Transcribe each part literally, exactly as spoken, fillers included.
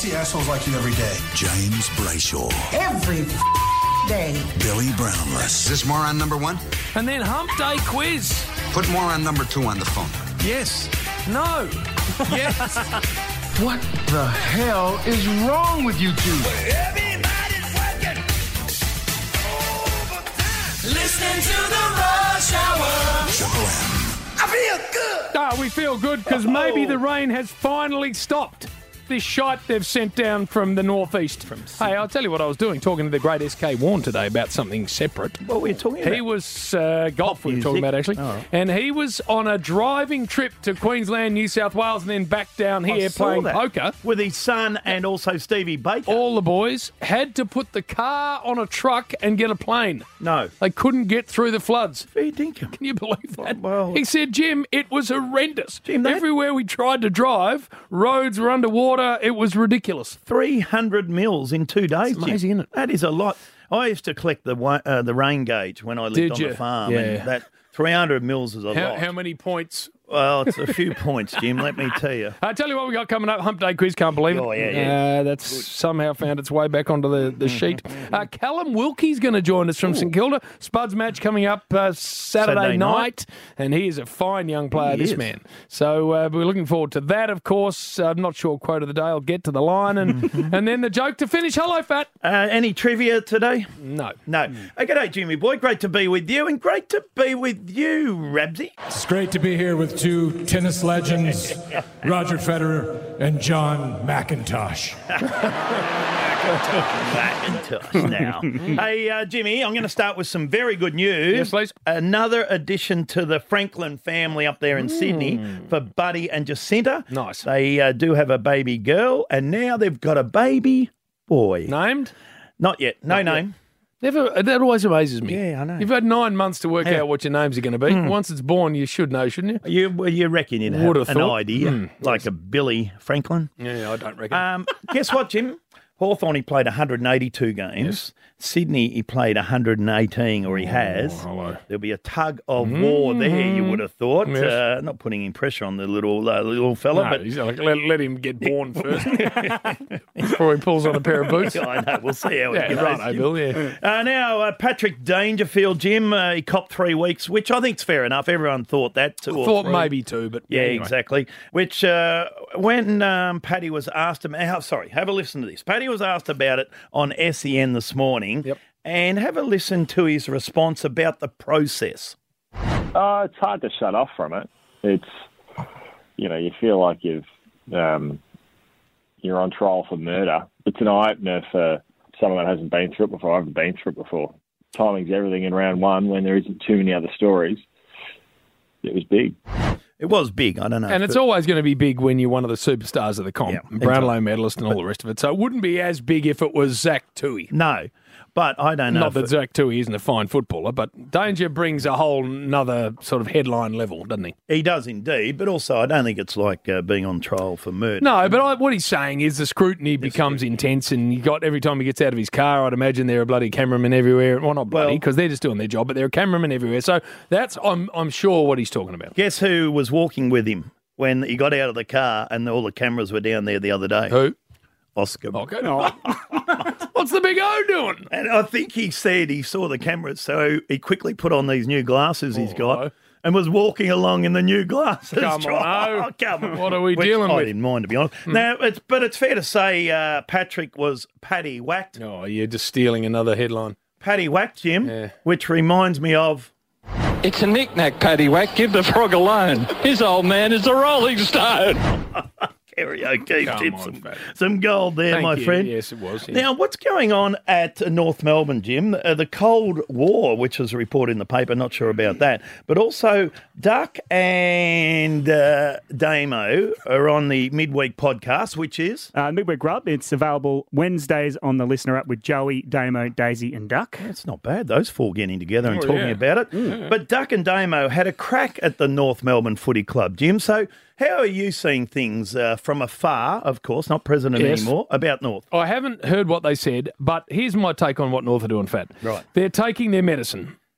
see assholes like you every day. James Brayshaw. Every day. Billy Brownless. Is this moron number one? And then Hump Day quiz. Put moron number two on the phone. Yes. No. Yes. What the hell is wrong with you two? Everybody's working overtime. Listening to the Rush Hour. Triple M. I feel good. Ah, we feel good because maybe the rain has finally stopped. This shite they've sent down from the northeast. From hey, I'll tell you what I was doing, talking to the great S K Warren today about something separate. What were you talking about? He was uh, golf we were talking about, actually. Oh. And he was on a driving trip to Queensland, New South Wales, and then back down I here saw playing that. poker. With his son and also Stevie Baker. All the boys had to put the car on a truck and get a plane. No. They couldn't get through the floods. Fair dinkum. Can you believe that? Well- he said, Jim, it was horrendous. Jim, that- Everywhere we tried to drive, roads were underwater. It was ridiculous. three hundred mils in two days. It's amazing, Jim. isn't it? That is a lot. I used to collect the wa- uh, the rain gauge when I lived Did on you? the farm. Yeah. And that three hundred mils is a How, lot. how many points? Well, it's a few points, Jim, let me tell you. I tell you what we got coming up. Hump Day quiz, can't believe it. Oh, yeah, yeah. Uh, that's somehow found its way back onto the, the sheet. Uh, Callum Wilkie's going to join us from St Kilda. Spud's match coming up uh, Saturday, Saturday night. night. And he is a fine young player, He this is. man. So uh, we're looking forward to that, of course. I'm not sure quote of the day. I'll get to the line. And, and then the joke to finish. Hello, Fat. Uh, any trivia today? No. No. Hey, g'day, Jimmy boy. Great to be with you, and great to be with you, Rabsy. It's great to be here with two tennis legends, Roger Federer and John McIntosh. Macintosh now. Hey, uh, Jimmy, I'm going to start with some very good news. Yes, please. Another addition to the Franklin family up there in Sydney for Buddy and Jacinta. Nice. They uh, do have a baby girl, and now they've got a baby boy. Named? Not yet. No Not yet. name. Never. That always amazes me. Yeah, I know. You've had nine months to work Yeah. out what your names are going to be. Once it's born, you should know, shouldn't you? You well, you reckon you'd have Would have an thought. idea, Mm. like a Billy Franklin? Yeah, I don't reckon. Um, guess what, Jim? Hawthorn, he played one hundred eighty-two games. Sydney, he played one hundred eighteen, or he has. Oh, hello. There'll be a tug of war there, you would have thought. Yes. Uh, not putting any pressure on the little uh, little fella, No, but he's like, let, let him get born first before he pulls on a pair of boots. I know. We'll see how it Yeah, goes. right, Jim. Bill, yeah. Uh, now, uh, Patrick Dangerfield, Jim, uh, he copped three weeks, which I think's fair enough. Everyone thought that. Two or Thought three. maybe two, but Yeah, anyway. exactly. Which, uh, when um, Paddy was asked him, oh, sorry, have a listen to this. Paddy was asked about it on S E N this morning. Yep. And have a listen to his response about the process. Uh, it's hard to shut off from it. It's, you know, you feel like you've, um, you're on trial for murder. It's an eye-opener for someone that hasn't been through it before. I haven't been through it before. Timing's everything in round one when there isn't too many other stories. It was big. It was big. I don't know. And it's but- always going to be big when you're one of the superstars of the comp, Yeah, Brownlow exactly. medalist and all the rest of it. So it wouldn't be as big if it was Zach Toohey. No, but I don't know. Not if that it- Zach Toohey isn't a fine footballer, but Danger brings a whole nother sort of headline level, doesn't he? He does indeed, but also I don't think it's like uh, being on trial for murder. No, but I, what he's saying is the scrutiny becomes intense, and you got every time he gets out of his car, I'd imagine there are bloody cameramen everywhere. Well, not bloody, Well- because they're just doing their job, but there are cameramen everywhere. So that's, I'm, I'm sure, what he's talking about. Guess who was walking with him when he got out of the car and all the cameras were down there the other day? Who? Oscar. Okay. What's the big O doing? And I think he said he saw the cameras, so he quickly put on these new glasses he's Oh, got hello. and was walking along in the new glasses. Come on, Oh, O. come on. What are we Which dealing I with? didn't mind, to be honest. Now, it's, but it's fair to say uh, Patrick was paddy whacked. Oh, you're just stealing another headline. Paddy whacked Jim, Yeah. which reminds me of... It's a knick-knack, Paddywhack. Give the frog a loan. His old man is a Rolling Stone. Kerry O'Keefe Come did on, some, Pat. some gold there, Thank my you. friend. Yes, it was. yeah. Now, what's going on at North Melbourne, Jim? Uh, the Cold War, which was reported in the paper, not sure about that. But also, Duck and uh, Damo are on the Midweek podcast, which is... Uh, Midweek Rub, it's available Wednesdays on the Listener app with Joey, Damo, Daisy and Duck. It's not bad, those four getting together and Oh, talking yeah. about it. But Duck and Damo had a crack at the North Melbourne Footy Club, Jim. So how are you seeing things uh, from afar, of course, not president Yes. anymore, about North? I haven't heard what they said, but here's my take on what North are doing, Fat. Right. They're taking their medicine.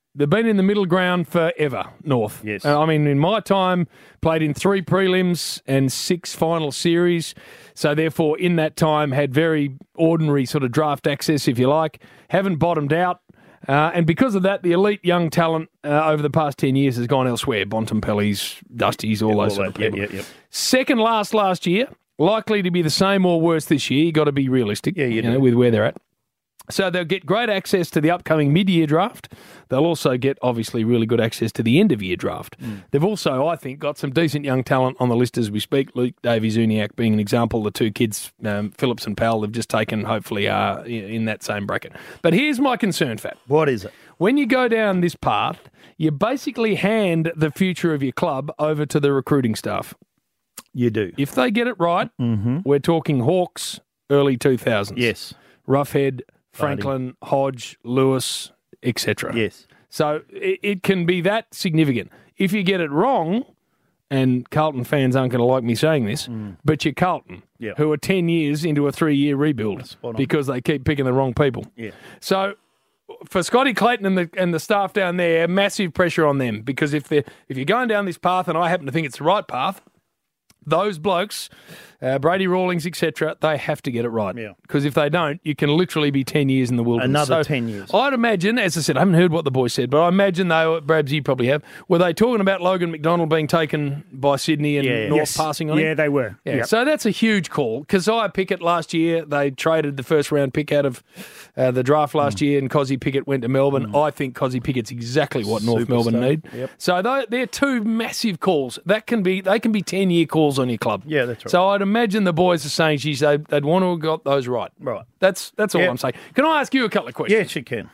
They've been in the middle ground forever, North. Yes. Uh, I mean, in my time, played in three prelims and six final series. So, therefore, in that time, had very ordinary sort of draft access, if you like. Haven't bottomed out. Uh, and because of that, the elite young talent uh, over the past ten years has gone elsewhere. Bontempellis, Dusties, all Yeah, those all sort of that. Yeah, people. yeah, yeah. Second last last year. Likely to be the same or worse this year. You've got to be realistic Yeah, you you do. know, with where they're at. So they'll get great access to the upcoming mid-year draft. They'll also get, obviously, really good access to the end-of-year draft. Mm. They've also, I think, got some decent young talent on the list as we speak. Luke Davies-Uniacke being an example. The two kids, um, Phillips and Powell, they've just taken, hopefully, are in that same bracket. But here's my concern, Fat. What is it? When you go down this path, you basically hand the future of your club over to the recruiting staff. You do. If they get it right, Mm-hmm. we're talking Hawks, early two thousands. Yes. Roughhead, Franklin, Hodge, Lewis, et cetera. Yes. So it, it can be that significant. If you get it wrong, and Carlton fans aren't going to like me saying this, but you're Carlton, Yeah. who are ten years into a three-year rebuild Spot on. because they keep picking the wrong people. Yeah. So for Scotty Clayton and the and the staff down there, massive pressure on them because if they if you're going down this path, and I happen to think it's the right path, those blokes, uh, Brady Rawlings, et cetera, they have to get it right. Yeah. Because if they don't, you can literally be ten years in the wilderness. Another So ten years. I'd imagine, as I said, I haven't heard what the boys said, but I imagine they were, Brabs, you probably have, were they talking about Logan McDonald being taken by Sydney and Yeah. North Yes. passing on him? Yeah, they were. Yeah, Yep. so that's a huge call. Keziah Pickett last year, they traded the first round pick out of uh, the draft last Mm. year, and Cozzy Pickett went to Melbourne. I think Cozzy Pickett's exactly what North Superstar. Melbourne need. Yep. So tho- they're two massive calls. That can be they can be ten year calls on your club. Yeah, that's right. So I'd imagine the boys are saying, geez, they, they'd want to have got those right. Right. That's that's all Yep. I'm saying. Can I ask you a couple of questions? Yes, you can.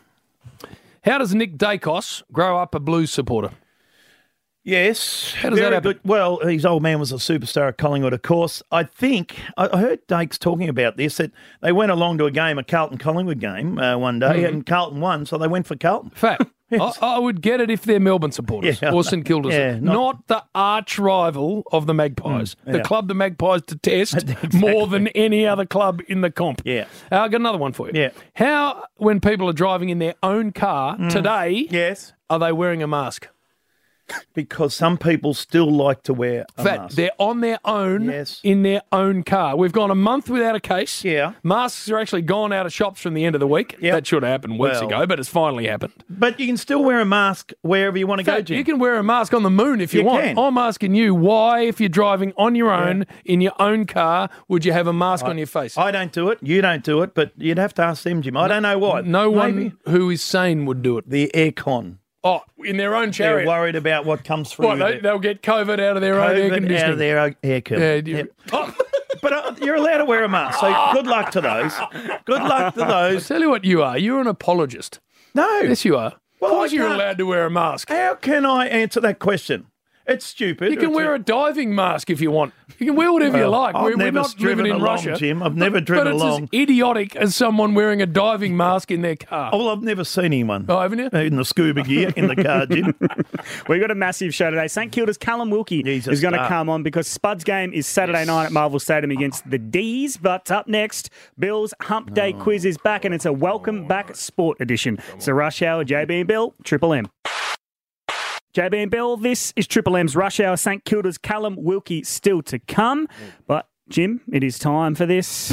How does Nick Dacos grow up a Blues supporter? Yes. How does that very happen? good. Well, his old man was a superstar at Collingwood, of course. I think, I I heard Dakes talking about this, that they went along to a game, a Carlton-Collingwood game uh, one day, Mm-hmm. and Carlton won, so they went for Carlton. Fact. Yes. I, I would get it if they're Melbourne supporters Yeah. or St Kilda. Yeah, supporters. not- not, the arch rival of the Magpies. Mm, the yeah. club the Magpies detest more than any other club in the comp. Yeah. Uh, I've got another one for you. Yeah. How, when people are driving in their own car today, Yes. are they wearing a mask? Because some people still like to wear a Fact, mask. they're on their own Yes. in their own car. We've gone a month without a case. Yeah. Masks are actually gone out of shops from the end of the week. Yep. That should have happened weeks Well- ago, but it's finally happened. But you can still wear a mask wherever you want to go, Fact, Jim. you can wear a mask on the moon if you, You want. can. I'm asking you, why, if you're driving on your own in your own car, would you have a mask on your face? I don't do it. You don't do it, but you'd have to ask them, Jim. I don't know why. no Maybe one who is sane would do it. the aircon. Oh, in their own They're chariot. worried about what comes through. What, they, the- they'll get COVID out of their own air COVID conditioning. out of their own air Yeah, con. you- Yep. Oh, But uh, you're allowed to wear a mask, so good luck to those. Good luck to I those. tell you what you are. You're an apologist. No. Yes, you are. Well, of course I you're can't- allowed to wear a mask. How can I answer that question? It's stupid. You can It's wear a diving mask if you want. You can wear whatever you Well, like. I've we're, we're never not driven living in along, Russia. Jim. I've never driven but it's along. as idiotic as someone wearing a diving mask in their car. Oh, well, I've never seen anyone. Oh, haven't you? In the scuba gear in the car, Jim. We've got a massive show today. St Kilda's Callum Wilkie He's a is going to star. come on because Spud's game is Saturday night at Marvel Stadium against the D's. But up next, Bill's Hump Day quiz is back, and it's a welcome back sport edition. So Rush Hour, J B and Bill, Triple M. J B and Bill, this is Triple M's Rush Hour. St Kilda's Callum Wilkie still to come. But, Jim, it is time for this.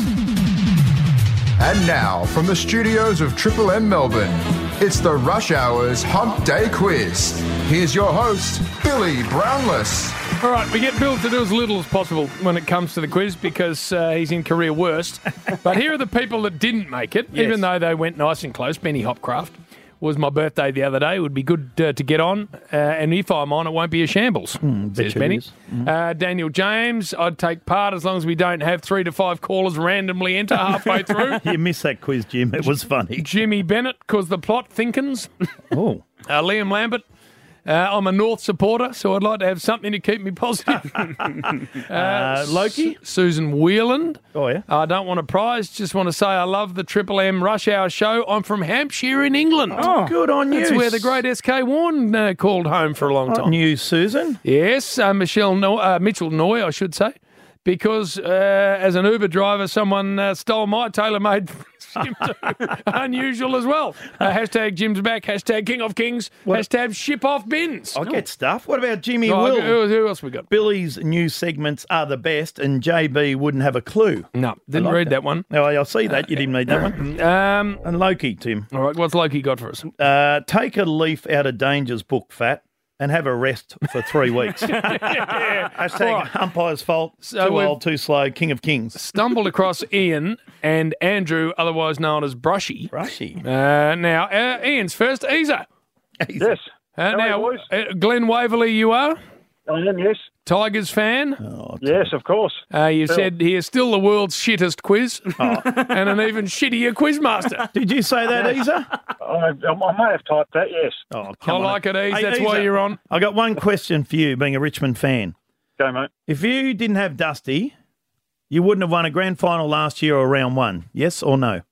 And now, from the studios of Triple M Melbourne, it's the Rush Hour's Hump Day Quiz. Here's your host, Billy Brownless. All right, we get Bill to do as little as possible when it comes to the quiz because uh, he's in career worst. But here are the people that didn't make it, Yes. even though they went nice and close. Benny Hopcraft was my birthday the other day. It would be good uh, to get on. Uh, and if I'm on, it won't be a shambles, bet says you Benny. it is. Mm. Uh, Daniel James, I'd take part as long as we don't have three to five callers randomly enter halfway through. You missed that quiz, Jim. It was funny. Jimmy Bennett, because the plot thinkins. Oh. Uh, Liam Lambert. Uh, I'm a North supporter, so I'd like to have something to keep me positive. uh, Uh, Loki? S- Susan Wheeland. Oh, yeah. I don't want a prize, just want to say I love the Triple M Rush Hour show. I'm from Hampshire in England. Oh, good on you. That's where the great S K Warren uh, called home for a long Hot time. news, Susan. Yes, uh, Michelle no- uh, Mitchell Noy, I should say, because uh, as an Uber driver, someone uh, stole my tailor-made Jim too. Unusual as well. Uh, hashtag Jim's back. Hashtag King of Kings. What? Hashtag ship off bins. I get stuff. What about Jimmy Oh, Will? who, who else we got? Billy's new segments are the best, and J B wouldn't have a clue. No, didn't like read that. that one. No, I see that. You didn't read that one. Um, And Loki, Tim. all right, what's Loki got for us? Uh, take a leaf out of Danger's book, Fat, and have a rest for three weeks. Hashtag Right. umpire's fault. So too we've- old, too slow. King of Kings. Stumbled across Ian and Andrew, otherwise known as Brushy. Brushy. Uh, now, uh, Ian's first. Easer. Yes. Uh, How now, are you, boys? uh, Glenn Waverley, you are? I am, yes. Tigers fan? Oh, Yes, of course. Uh, you Bill. said he is still the world's shittest quiz Oh. and an even shittier quizmaster. Did you say that, Easer? I, I may have typed that, yes. Oh, I come on. like it, Ease. Hey, That's why Easer, you're on. I got one question for you, being a Richmond fan. Go, mate. If you didn't have Dusty, you wouldn't have won a grand final last year or round one. Yes or no?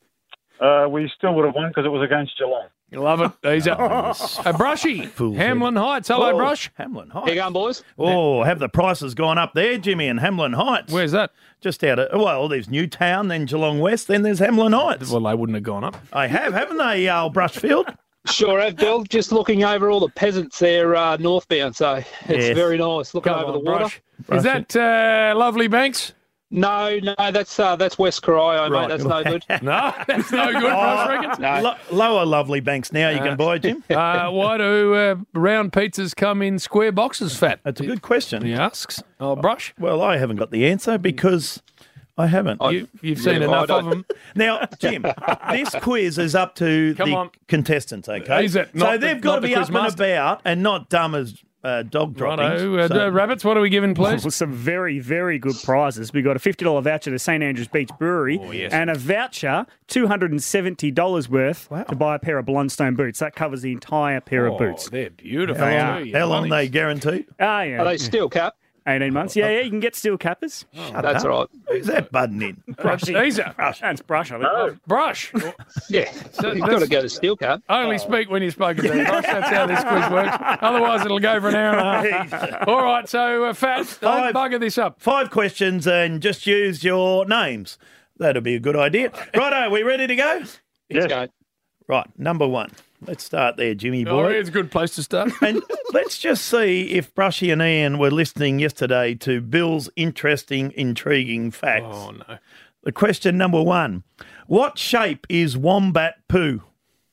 Uh, we still would have won because it was against Geelong. You love it, Easer. A Brushy. Fool's Hamlin Heights. Hello, Oh, Brush. Hamlin How Heights. you going, boys? Oh, have the prices gone up there, Jimmy, in Hamlin Heights? Where's that? Just out of, well, there's Newtown, then Geelong West, then there's Hamlin Heights. Well, they wouldn't have gone up. I have, haven't they, uh, Brushfield? Sure have, Bill. Just looking over all the peasants there uh, northbound, so it's Yes. very nice. Looking Come over on, the water. Brush. Is that uh, Lovely Banks? No, no, that's uh, that's West Corio, Right. mate. That's no good. No, that's no good, Brush reckons. No. Lo- lower Lovely Banks now you can buy, Jim. Uh, why do uh, round pizzas come in square boxes, Fat? That's a good question. He asks. Oh, Brush. Well, I haven't got the answer because I haven't. You, you've seen Yeah, enough I don't- of them. Now, Jim, this quiz is up to Come the on. contestants, okay? Is it? so Not the- they've got not to the be up and quizmaster? about and not dumb as uh, dog droppings. Righto. Uh, So- uh, Rabbits, what are we giving, please? Well, some very, very good prizes. We got a fifty dollars voucher to St Andrews Beach Brewery Oh, yes. and a voucher, two hundred seventy dollars worth, Wow. to buy a pair of Blundstone boots. That covers the entire pair of Oh, boots. they're beautiful. how They long, are. too, how long you they bunnies. guaranteed? Ah, yeah. Are they steel cap? eighteen months. Yeah, yeah, you can get steel cappers. Shut That's up. right. Who's that budding in? Brush. Easer. That's brush, I think. Brush. Yeah. So You've got to go to steel cap. Only speak when you're spoken to, Brush. That's how this quiz works. Otherwise, it'll go for an hour and a half. All right, so uh, Fat, don't Five. bugger this up. Five questions and just use your names. That'll be a good idea. Righto, are we ready to go? Let's Yes. go. Right, number one. Let's start there, Jimmy Oh, boy. it's a good place to start. And let's just see if Brushy and Ian were listening yesterday to Bill's interesting, intriguing facts. Oh, no. The question number one. What shape is wombat poo?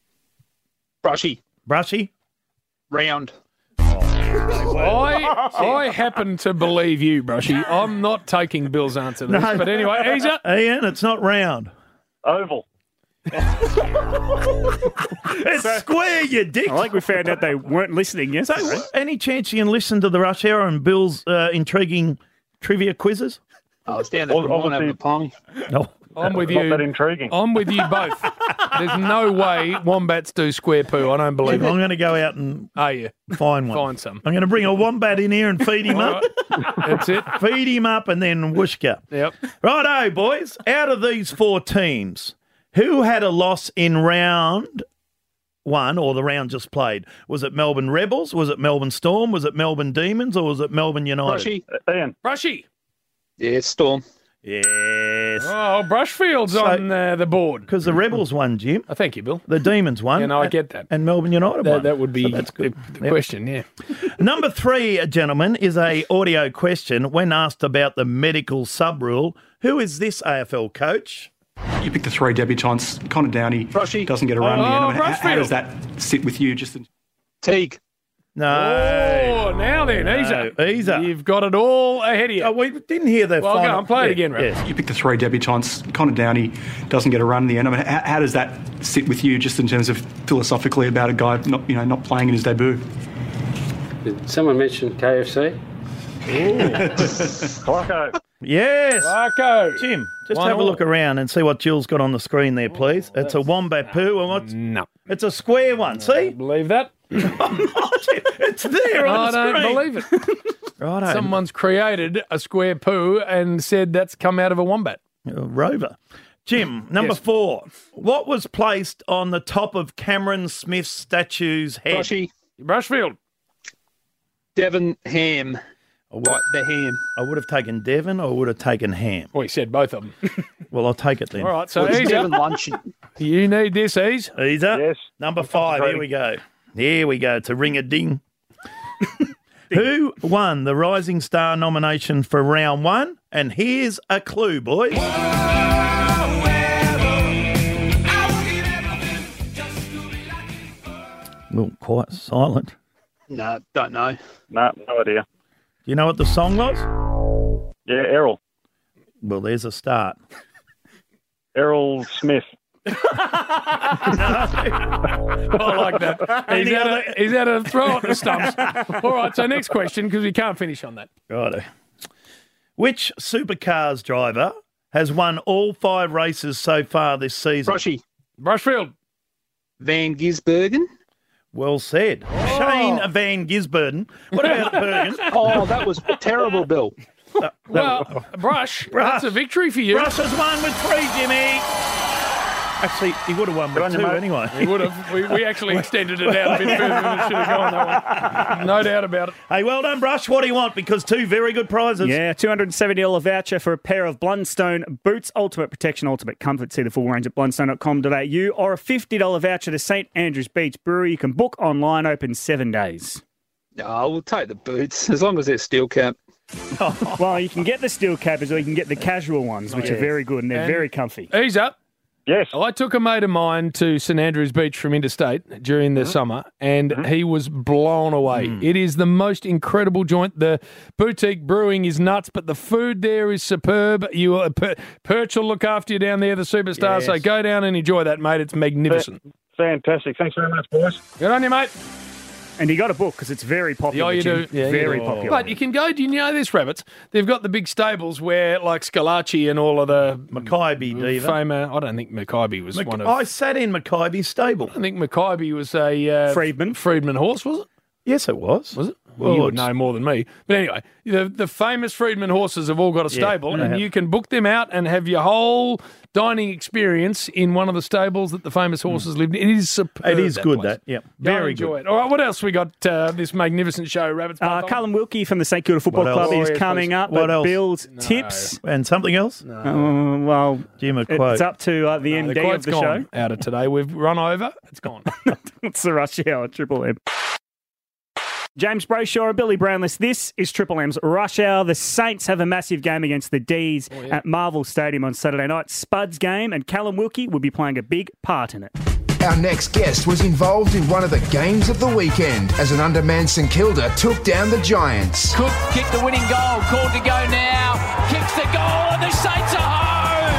Brushy. Brushy? Round. I I happen to believe you, Brushy. I'm not taking Bill's answer to this. No. But anyway, Easer. Ian, it's not round. Oval. It's square, you dick. I think we found out they weren't listening So, yesterday. any chance you can listen to the Rush Hour and Bill's uh, intriguing trivia quizzes? Oh, it's down there. Well, Come on, obviously- have a palmy. No. I'm with Not that you. intriguing. I'm with you both. There's no way wombats do square poo. I don't believe I'm it. going to go out and Are you? find one. Find some. I'm going to bring a wombat in here and feed him All up. right. That's it. Feed him up and then whooshka. Yep. Righto, boys. Out of these four teams, who had a loss in round one or the round just played? Was it Melbourne Rebels? Was it Melbourne Storm? Was it Melbourne Demons? Or was it Melbourne United? Brushy. Ian. Brushy. Yeah, Storm. Yes. Oh, Brushfield's So- on uh, the board. Because the Rebels won, Jim. Oh, thank you, Bill. The Demons won. Yeah, no, I and- get that. And Melbourne United That, won. that would be So that's good. the, the Yep. question, yeah. Number three, gentlemen, is a audio question. When asked about the medical sub-rule, who is this A F L coach? You picked the three debutants. Connor Downey Brushy. doesn't get a run in the Oh, end. How, how Brushfield. does that sit with you? Just in- Teague. No. Oh, now then, No, Easer. Easer. You've got it all ahead of you. Oh, we didn't hear the Well, go final. on, play it Yeah, again, Ray. yes. you picked the three debutants. Connor Downey doesn't get a run in the end. I mean, how, how does that sit with you, just in terms of philosophically about a guy not, you know, not playing in his debut? Did someone mention K F C? Clarko. Yes. Marco. Jim, just One have a all. look around and see what Jill's got on the screen there, please. It's a wombat poo. And what's, No. it's a square one. See? Believe that? It's there on I the don't screen. believe it. Righto. Someone's created a square poo and said that's come out of a wombat. Uh, Rover. Jim, number Yes. four. What was placed on the top of Cameron Smith's statue's head? Brushy. Brushfield. Devon Ham. I would, Right, the ham. I would have taken Devon or I would have taken Ham. Well, you said both of them. Well, I'll take it then. All right, so Well, it's ease Devon up. lunch. You need this, ease. Easer. Yes. Number five. Here we go. Here we go. To ring a ding. Who won the Rising Star nomination for round one? And here's a clue, boys. Well, quite silent. No, don't know. No, no idea. Do you know what the song was? Yeah, Errol. Well, there's a start. Errol Smith. I like that. He's had, a, he's had a throw at the stumps. All right, so next question, because we can't finish on that. Righto. Which supercars driver has won all five races so far this season? Brushy. Brushfield. Van Gisbergen. Well said. Shane Van Gisbergen. What about Bergen? Oh, that was terrible, Bill. Uh, Well, Brush, Brush. that's a victory for you. Brush has won with three, Jimmy. Actually, he would have won with on you, two mate. anyway. We would have. We, we actually extended it out a bit further than it should have gone. That one. No doubt about it. Hey, well done, Brush. What do you want? Because two very good prizes. Yeah, two hundred seventy dollars voucher for a pair of Blundstone boots, ultimate protection, ultimate comfort. See the full range at blundstone dot com dot a u, or a fifty dollars voucher to St Andrews Beach Brewery. You can book online, open seven days. Oh, we'll take the boots, as long as they're steel cap. Well, you can get the steel cappers or you can get the casual ones, which yes. are very good and they're And- very comfy. Ease up. Yes. I took a mate of mine to St Andrews Beach from Interstate during the summer, and he was blown away. It is the most incredible joint. The boutique brewing is nuts, but the food there is superb. You uh, per- Perch will look after you down there, the superstar. So Yes. go down and enjoy that, mate. It's magnificent. Fantastic. Thanks very much, boys. Good on you, mate. And you got a book because it's very popular. Yeah, you Jim. do. Yeah, very you do. popular. But you can go. Do you know this, Rabbits? They've got the big stables where, like Scalacci and all of the Mackaybe Diva. Famer. I don't think Mackaybe was Mac- one of. I sat in Mackaybe's stable. I think Mackaybe was a uh, Friedman. Friedman horse, was it? Yes, it was. Was it? Well, Well, you would it's- know more than me. But anyway, the the famous Friedman horses have all got a Yeah, stable, they and have. you can book them out and have your whole dining experience in one of the stables that the famous horses lived in. It is superb. It is that good, place. that. Yep. Go Very enjoy good. it. All right, what else we got? Uh, this magnificent show, Rabbits. Uh, Callum Wilkie from the St Kilda Football What Club else? is Oh, yes, coming please. up. What but else? Bill's tips. And something else? Uh, well, Jim, a quote. it's up to uh, the the M D of quote's the gone show. out of today. We've run over. It's gone. It's the Rush Hour, Triple M. James Brayshaw and Billy Brownless. This is Triple M's Rush Hour. The Saints have a massive game against the D's at Marvel Stadium on Saturday night. Spud's game, and Callum Wilkie will be playing a big part in it. Our next guest was involved in one of the games of the weekend as an undermanned St Kilda took down the Giants. Cook kicked the winning goal. Called to go now. Kicks the goal, and the Saints are home.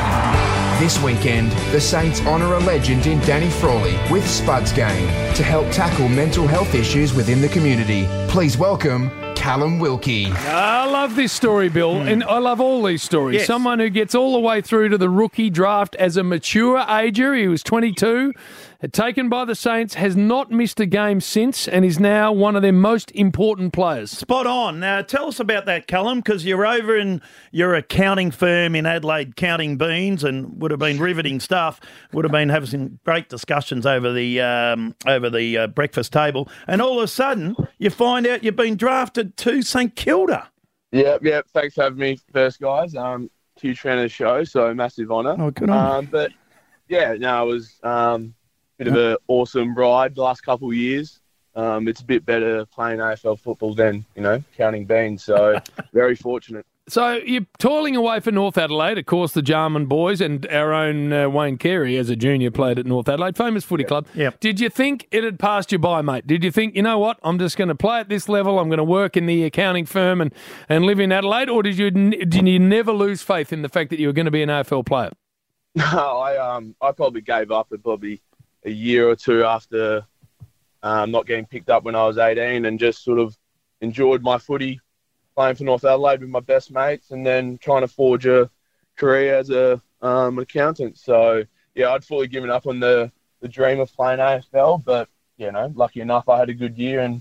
This weekend, the Saints honour a legend in Danny Frawley with Spud's Game to help tackle mental health issues within the community. Please welcome Callum Wilkie. I love this story, Bill, and I love all these stories. Yes. Someone who gets all the way through to the rookie draft as a mature ager. He was twenty-two, taken by the Saints, has not missed a game since, and is now one of their most important players. Spot on. Now, tell us about that, Callum, because you're over in your accounting firm in Adelaide counting beans and would have been riveting stuff, would have been having some great discussions over the um, over the uh, breakfast table, and all of a sudden you find out you've been drafted to St Kilda. Yep, yep. Thanks for having me first, guys. Um, huge fan of the show, so massive honour. Oh, good on um, But, yeah, no, it was um, a bit of an awesome ride the last couple of years. Um, it's a bit better playing A F L football than, you know, counting beans, so very fortunate. So you're toiling away for North Adelaide, of course, the Jarman boys, and our own uh, Wayne Carey as a junior played at North Adelaide, famous footy club. Yep. Did you think it had passed you by, mate? Did you think, you know what, I'm just going to play at this level, I'm going to work in the accounting firm and, and live in Adelaide, or did you did you never lose faith in the fact that you were going to be an A F L player? No, I um I probably gave up at probably a year or two after um, not getting picked up when I was eighteen, and just sort of enjoyed my footy, playing for North Adelaide with my best mates, and then trying to forge a career as a um, an accountant. So yeah, I'd fully given up on the, the dream of playing A F L, but you know, lucky enough, I had a good year and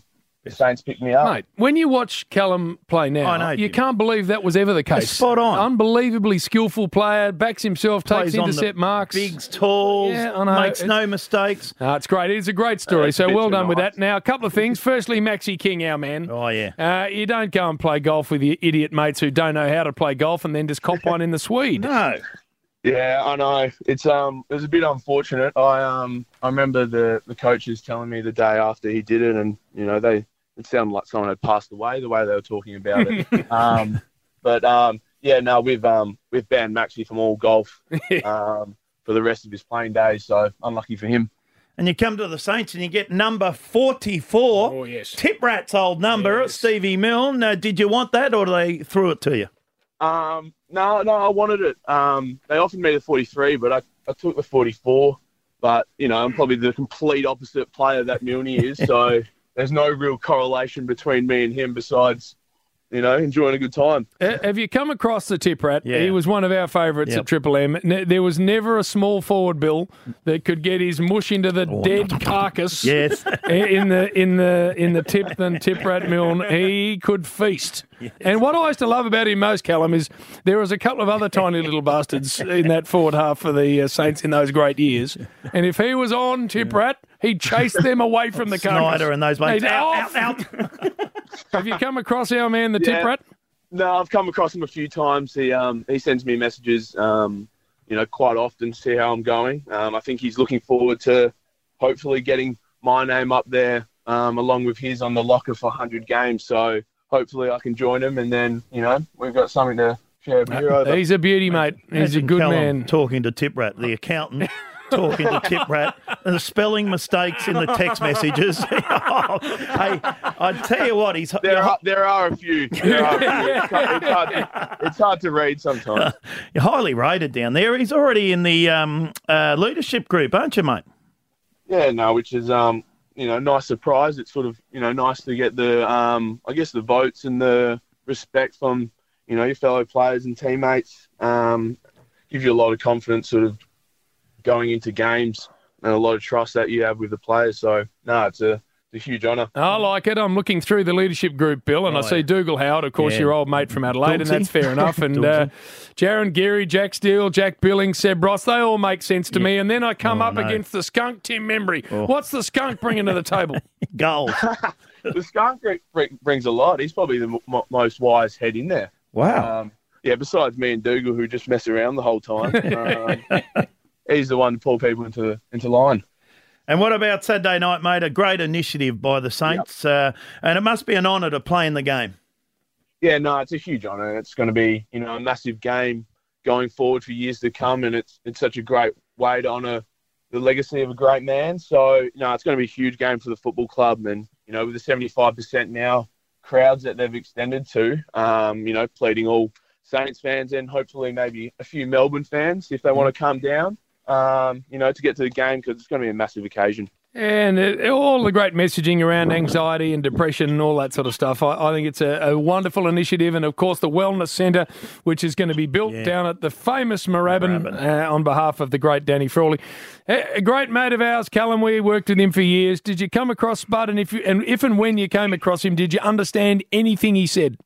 the Saints picked me up. Mate, when you watch Callum play now, I know, you Jim. can't believe that was ever the case. Spot on. Unbelievably skillful player, backs himself, takes Plays on intercept the marks. bigs, talls, Yeah, I know. makes It's- no mistakes. No, it's great. It's a great story. Uh, so it's well too done with nice. that. Now, a couple of things. Firstly, Maxi King, our man. Oh, yeah. Uh, you don't go and play golf with your idiot mates who don't know how to play golf and then just cop one in the Swede. No. Yeah, I know. It's um, it was a bit unfortunate. I um, I remember the, the coaches telling me the day after he did it, and you know they it sounded like someone had passed away the way they were talking about it. um, but um, yeah, no, we've um, we've banned Maxi from all golf um, for the rest of his playing days. So unlucky for him. And you come to the Saints and you get number forty-four. Oh, yes. Tip Rat's old number, Yes. Stevie Milne. Uh, did you want that or they threw it to you? Um, no, no, I wanted it. Um, they offered me the forty-three, but I, I took the forty-four. But, you know, I'm probably the complete opposite player that Milne is, so there's no real correlation between me and him besides, you know, enjoying a good time. Uh, Have you come across the Tip Rat? Yeah. He was one of our favourites Yep. at Triple M. Ne- There was never a small forward, Bill, that could get his mush into the dead carcass. Yes. in the in the in the Tip than Tip Rat Milne. He could feast. And what I used to love about him most, Callum, is there was a couple of other tiny little bastards in that forward half for the uh, Saints in those great years. And if he was on Tip Rat, he'd chase them away from the carcass. Snyder and those mates. He'd- Out, off. out, Have you come across our man, the Tip Yeah. Rat? No, I've come across him a few times. He um he sends me messages, um, you know, quite often to see how I'm going. Um, I think he's looking forward to hopefully getting my name up there um, along with his on the locker for one hundred games. So hopefully I can join him, and then you know we've got something to share a beer over. He's a beauty, mate. He's Imagine a good Callum man. talking to Tip Rat, the accountant. Talking to Tip Rat, and the spelling mistakes in the text messages. Oh, hey, I tell you what, he's There are there are a few. There are a few. It's, hard, it's, hard to, it's hard to read sometimes. You're highly rated down there. He's already in the um, uh, leadership group, aren't you, mate? Yeah, no, which is um, you know, nice surprise. It's sort of you know nice to get the um, I guess the votes and the respect from you know your fellow players and teammates. Um, gives you a lot of confidence, sort of going into games, and a lot of trust that you have with the players. So no, it's a, it's a huge honour. I like it. I'm looking through the leadership group, Bill, and Oh, I see yeah. Dougal Howard, of course, Yeah. your old mate from Adelaide, and Dulcie. that's fair enough. And uh, Jaron Geary, Jack Steele, Jack Billings, Seb Ross, they all make sense to me. And then I come Oh, up no. against the skunk, Tim Membry. Oh. What's the skunk bringing to the table? Goals. The skunk br- br- brings a lot. He's probably the m- most wise head in there. Wow. Um, yeah, besides me and Dougal, who just mess around the whole time. Um, he's the one to pull people into into line. And what about Saturday night, mate? A great initiative by the Saints, uh, and it must be an honour to play in the game. Yeah, no, it's a huge honour. It's going to be, you know, a massive game going forward for years to come, and it's it's such a great way to honour the legacy of a great man. So, you know, it's going to be a huge game for the football club, and you know, with the seventy-five percent now crowds that they've extended to, um, you know, pleading all Saints fans and hopefully maybe a few Melbourne fans if they want to come down, um, you know, to get to the game because it's going to be a massive occasion. And it, all the great messaging around anxiety and depression and all that sort of stuff. I, I think it's a, a wonderful initiative. And, of course, the Wellness Centre, which is going to be built Yeah. down at the famous Moorabbin uh, on behalf of the great Danny Frawley. A, a great mate of ours, Callum, we worked with him for years. Did you come across Spud? And if, you, and if and when you came across him, did you understand anything he said?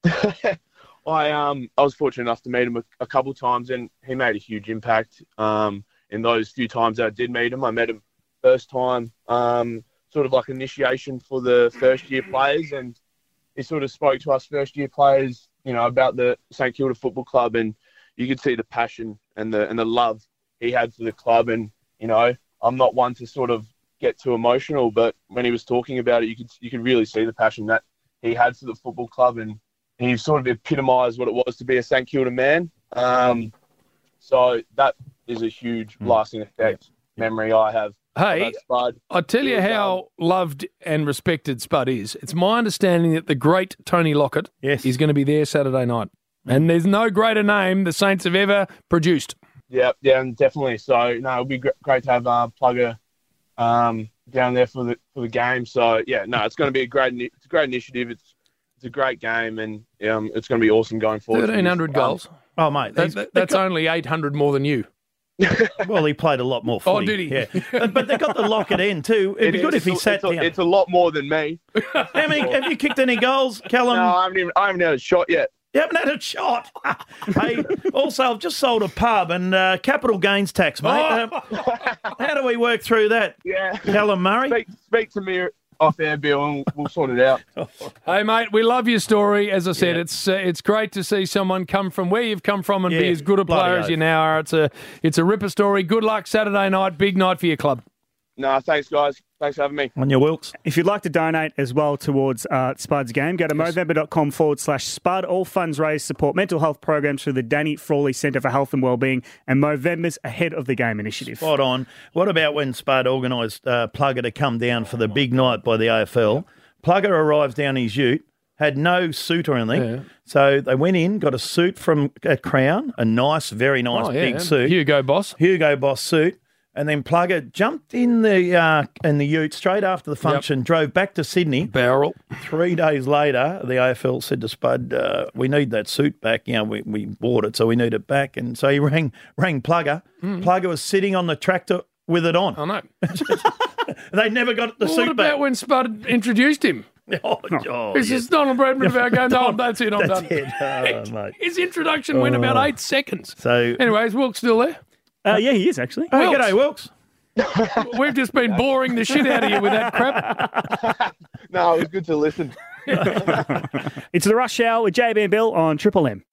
I um I was fortunate enough to meet him a, a couple of times, and he made a huge impact. Um, in those few times that I did meet him, I met him first time, um, sort of like initiation for the first year players, and he sort of spoke to us first year players, you know, about the St Kilda Football Club, and you could see the passion and the and the love he had for the club. And you know, I'm not one to sort of get too emotional, but when he was talking about it, you could you could really see the passion that he had for the football club, and he sort of epitomised what it was to be a St Kilda man. Um, so that is a huge lasting effect memory I have. Hey, of Spud. I tell you how loved and respected Spud is. It's my understanding that the great Tony Lockett is going to be there Saturday night. And there's no greater name the Saints have ever produced. Yeah, yeah, and definitely. So no, it'll be gr- great to have uh, Plugger um, down there for the for the game. So yeah, no, it's going to be a great ini- it's a great initiative. It's it's a great game, and um, it's going to be awesome going forward. thirteen hundred goals. Oh, mate. That, that, that's only eight hundred more than you. Well, he played a lot more footy. Oh, did he? Yeah. But, but they got the lock at end too. It'd be It good is- if he it's a- sat it's a, down. It's a lot more than me. How many, have you kicked any goals, Callum? No, I haven't even, I haven't had a shot yet. You haven't had a shot. Hey, also, I've just sold a pub and uh, capital gains tax, mate. Oh. Uh, how do we work through that? Yeah. Callum Murray? Speak, speak to me off air, Bill, and we'll sort it out. Hey, mate, we love your story. As I said, it's uh, it's great to see someone come from where you've come from and be Yeah, as good a bloody player as oath. you now are. It's a it's a ripper story. Good luck Saturday night. Big night for your club. No, thanks, guys. Thanks for having me. On your Wilkes. If you'd like to donate as well towards uh, Spud's game, go to movember.com forward slash Spud. All funds raised support mental health programs through the Danny Frawley Centre for Health and Wellbeing and Movember's Ahead of the Game initiative. Spot on. What about when Spud organised uh, Plugger to come down for the big night by the A F L? Plugger arrives down his ute, had no suit or anything. Yeah. So they went in, got a suit from a Crown, a nice, very nice Oh, yeah. big suit. Hugo Boss. Hugo Boss suit. And then Plugger jumped in the uh, in the ute straight after the function, drove back to Sydney. Barrel. Three days later, the A F L said to Spud, uh, we need that suit back. You know, we, we bought it, so we need it back. And so he rang rang Plugger. Mm. Plugger was sitting on the tractor with it on. I know. They never got the Well, suit what back. about when Spud introduced him? Oh, oh, This yes. is Donald Bradman about going, no, that's it, I'm That's done. it. Oh, mate. His introduction went Oh. about eight seconds. So, Anyway, is Wilkes still there? Uh, yeah, he is actually. hey, Wilkes. g'day, Wilkes. We've just been boring the shit out of you with that crap. No, it was good to listen. It's the Rush Hour with J B and Bill on Triple M.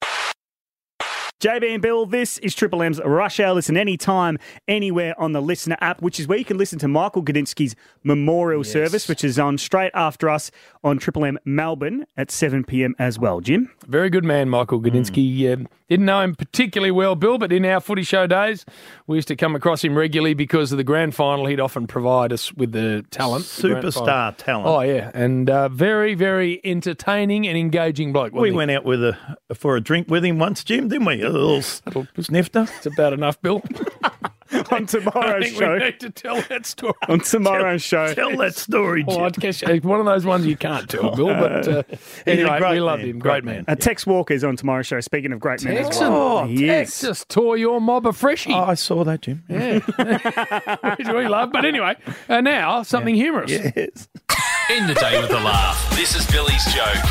J B and Bill, this is Triple M's Rush Hour. Listen anytime, anywhere on the Listener app, which is where you can listen to Michael Gudinski's memorial service, which is on straight after us on Triple M Melbourne at seven p.m. as well. Jim? Very good man, Michael Gudinski. Hmm. Um, didn't know him particularly well, Bill, but in our footy show days, we used to come across him regularly because of the grand final. He'd often provide us with the talent. the grand Superstar final. talent. Oh, yeah. And uh, very, very entertaining and engaging bloke. We wasn't he? went out with a for a drink with him once, Jim, didn't we? A little snifter. It's about enough, Bill. On I tomorrow's think show. we need to tell that story. On tomorrow's show. Tell that story, Jim. Oh, I guess it's one of those ones you can't tell, Bill. But uh, anyway, great we loved man, him. great Great man. Uh, Tex Walker's on tomorrow's show, speaking of great men as Texan. well. Oh, He Tex is. just tore your mob a freshie. Oh, I saw that, Jim. Yeah. Which we love. But anyway, uh, now something humorous. Yes. End the day with a laugh. This is Billy's joke.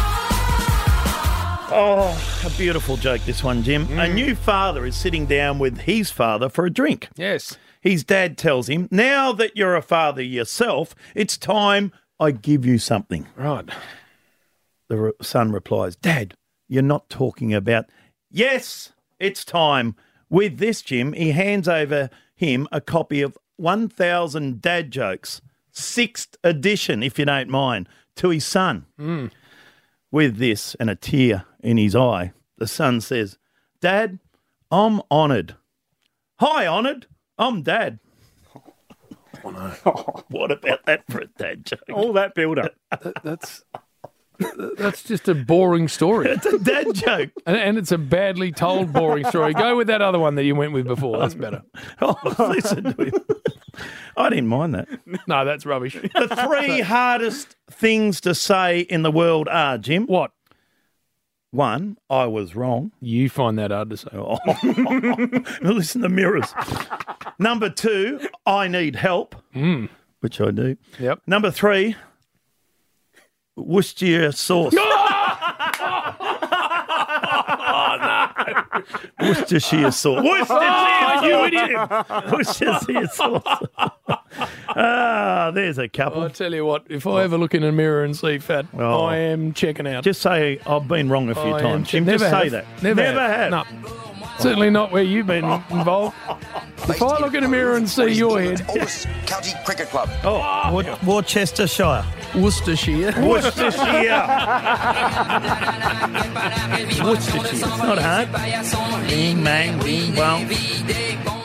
Oh, a beautiful joke, this one, Jim. Mm. A new father is sitting down with his father for a drink. Yes. His dad tells him, now that you're a father yourself, it's time I give you something. Right. The re- son replies, Dad, you're not talking about... Yes, it's time. With this, Jim, he hands over him a copy of one thousand Dad Jokes, sixth edition, if you don't mind, to his son. Mm. With this and a tear in his eye, the son says, Dad, I'm honoured. Hi, honoured. I'm Dad. Oh, no. What about that for a dad joke? All that build-up. That, that's that's just a boring story. It's a dad joke. And, and it's a badly told boring story. Go with that other one that you went with before. That's better. Oh, listen to him. I didn't mind that. No, that's rubbish. The three hardest things to say in the world are, Jim. What? One, I was wrong. You find that hard to say. Oh. Listen to mirrors. Number two, I need help, Mm. which I do. Yep. Number three, Worcestershire sauce. Worcestershire sauce. Worcestershire Oh, you idiot. Worcestershire sauce. Ah, there's a couple. I tell you what, if I ever look in a mirror and see fat, Oh. I am checking out. Just say I've been wrong a few I am times. che- Jim, never just say have. that. Never, have. No. Certainly not where you've been involved. If I look in a mirror and see your head, Oldest county cricket club. Oh, Wor- Worcestershire. Worcestershire. Worcestershire. Worcestershire. It's not hard. Bing, bang, bing, bong.